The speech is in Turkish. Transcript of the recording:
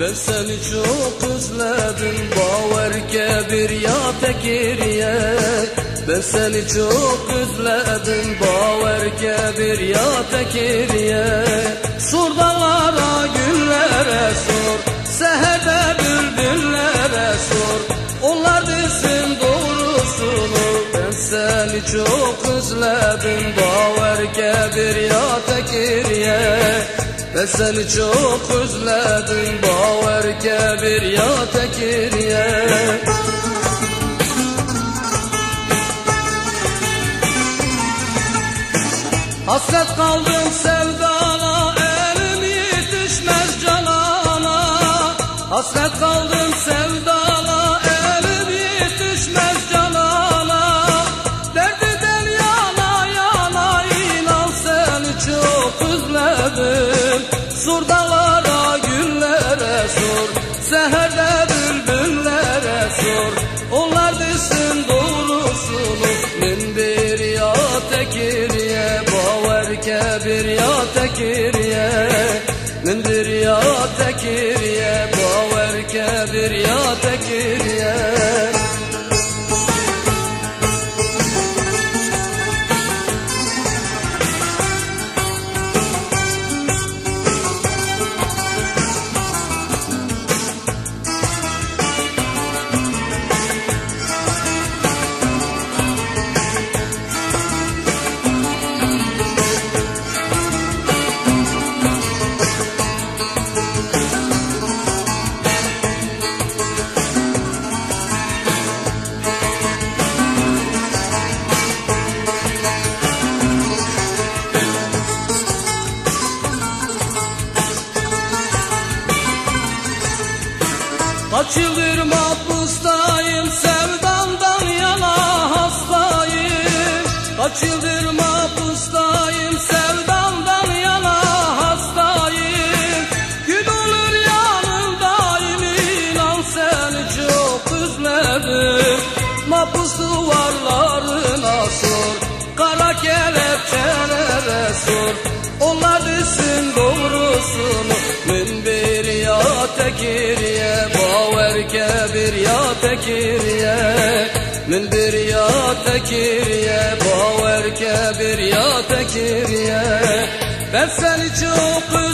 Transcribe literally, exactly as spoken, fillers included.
Ben seni çok özledim, baver kebir ya tekiriye. Ben seni çok özledim, baver kebir ya tekiriye. Sor dağlara, güllere sor, seherde bülbüllere sor, onlar desin doğrusunu. Ben seni çok özledim, baver kebir ya tekiriye. Ben seni çok özledim, baver kebir ya tekiriye. Hasret kaldım sevdana, elim yetişmez canana. Hasret kaldım sevdana, elim yetişmez canana. Derdiden yana yana, inan seni çok özledim. Sor dağlara, güllere sor, seherde bülbüllere sor, onlar desin doğrusunu. Min bir ya tekiriye, baver kebir ya tekiriye. Min bir ya tekiriye, baver kebir ya tekiriye. Kaç yıldır mahpustayım, sevdamdan yana hastayım. Kaç yıldır mahpustayım, sevdamdan yana hastayım. Gün olur yanımdayım, inan seni çok özledim. Mahpus duvarlarına sor, kara kelepçelere sor, onlar desin doğrusunu. Min bir ya tekiriye, baver kebir ya tekiriye. Min bir ya tekiriye, baver kebir ya tekiriye. Ben seni çok